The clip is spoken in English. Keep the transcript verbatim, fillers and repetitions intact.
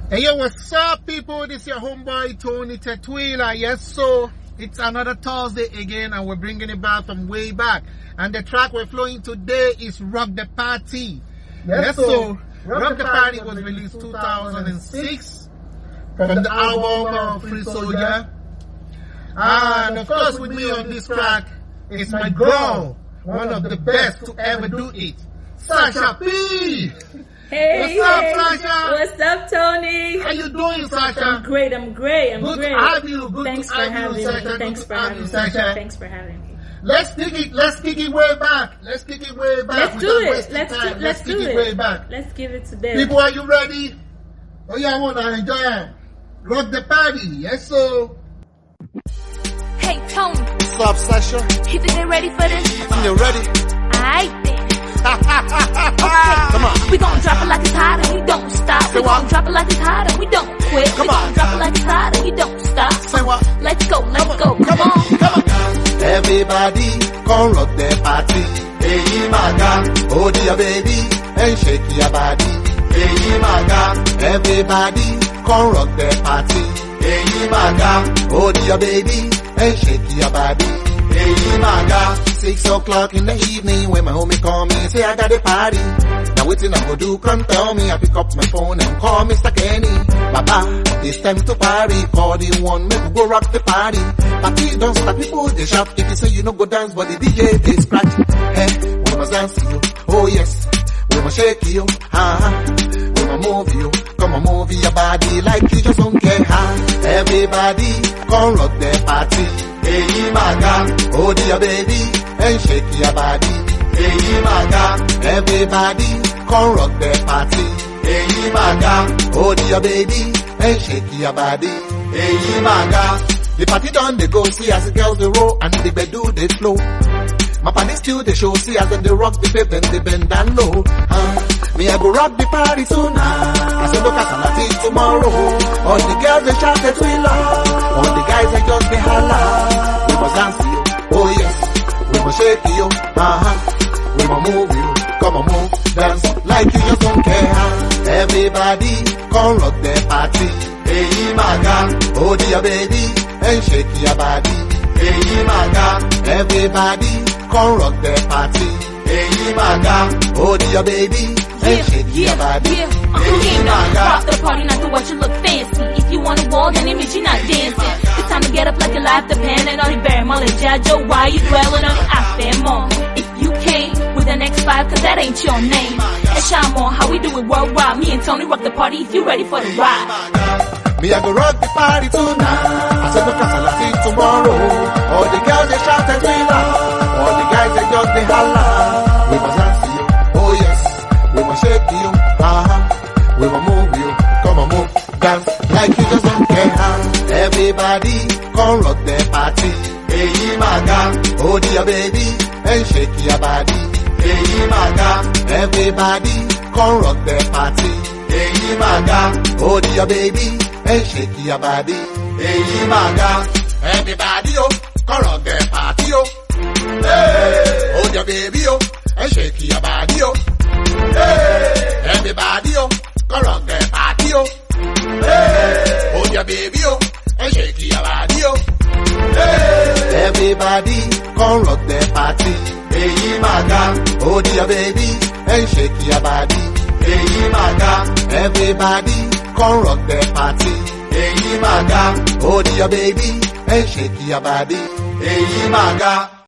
Hey yo, what's up people? This is your homeboy Tony Tetwila. Yes, so it's another Thursday again and we're bringing it back from way back. And the track we're flowing today is Rock the Party. Yes, yes so Rock, Rock the Party was released two thousand six from the album of Free Soldier. And of course with me on this track is my girl, one of the best to ever do it, Sasha P. Hey, what's up, hey. Sasha? What's up, Tony? How you doing, Sasha? I'm great. I'm great. I'm Good great. to have you. Good Thanks to for have having you, me. Sasha. Thanks Good for to have having you, me. Sasha. Thanks for having me. Let's kick it. Let's kick it way back. Let's kick it way back. Let's do Without it. wasting Let's time. do. Let's Let's kick do it it. way back. Let's give it to them. People, are you ready? Oh yeah, I wanna enjoy it. Rock the party. Yes, so. Hey, Tony, What's up, Sasha? you think they're ready for this? You ready? Aight then. Come on. We gon' drop it like it's hot and we don't stop. We gon' drop it like it's hot and we don't quit. Come we on. gon' drop it like it's hot and we don't stop. Say what? Let's go, let's go, come, Come on. on. Come on. Everybody, come rock the party. Hey, maga, hold your baby and shake your body. Hey, maga, everybody, come rock the party. Hey, maga, hold your baby and shake your body. Hey, maga, six o'clock in the evening when my homie call me and say I got a party. Now waiting I go do, come tell me. I pick up my phone and call Mister Kenny. Baba, it's time to party. Call the one, make we go rock the party. Party don't stop, people they shout. If you say you no go dance, but the D J they scratch. Hey, we must dance to you. Oh yes, we must shake you. Uh-huh. We must move you. Come on, move your body like you just don't care. Huh? Everybody, come rock the party. Hey, maga, hold your baby and shake your body. Hey, maga, everybody, come rock the party. Hey, maga, hold your baby and shake your body. Hey, maga, the party done they go, see as the girls they roll and the bedu they flow. My party still they show, see as them they rock the pavement, they bend down low. Uh, me I go rock the party tonight. I say look at Salati tomorrow. All the girls they shout that we love. All the guys they just they holla. We must dance to you, oh yes. We must shake you, uh-huh. We must move you, come on move, dance like you just don't care. Huh? Everybody, come rock the party. Hey maga, hold your baby and shake your body. Hey maga, everybody, come rock the party. Hey maga, hold your baby and shake Yeah, your body. yeah, I'm Hey cooking now. maga. Rock the party, not to watch you look fancy. If you want a wall, then it means you're not dancing. It's time to get up like your life depending on the Barry Mullen, Jajo. Why you dwelling on the after more? If you came with an X five, cause that ain't your name. And shine more, how we do it worldwide. Me and Tony rock the party if you ready for the ride. Me I go rock the party tonight. I said look at Salati tomorrow. All the girls they shout and we laugh. All the guys they just they holla. We must dance to you, oh yes. We must shake you, uh-huh. We must move you, come on move, dance like you just don't care. Huh? Everybody, come rock the party. Hey maga, hold your baby and shake your body. Hey maga, everybody, come rock the party. Hey maga, hold your baby and shake your body. Hey maga, everybody oh, come rock the party oh. Hey, hold your baby oh and shake your body oh. Hey, everybody oh, come rock the party oh. Hey, hold your baby oh and shake your body oh. Hey, everybody, come rock the party. Hey maga, hold your baby and shake your body. Hey maga, everybody, come rock the party. Hey maga, hold your baby and shake your body. Hey maga.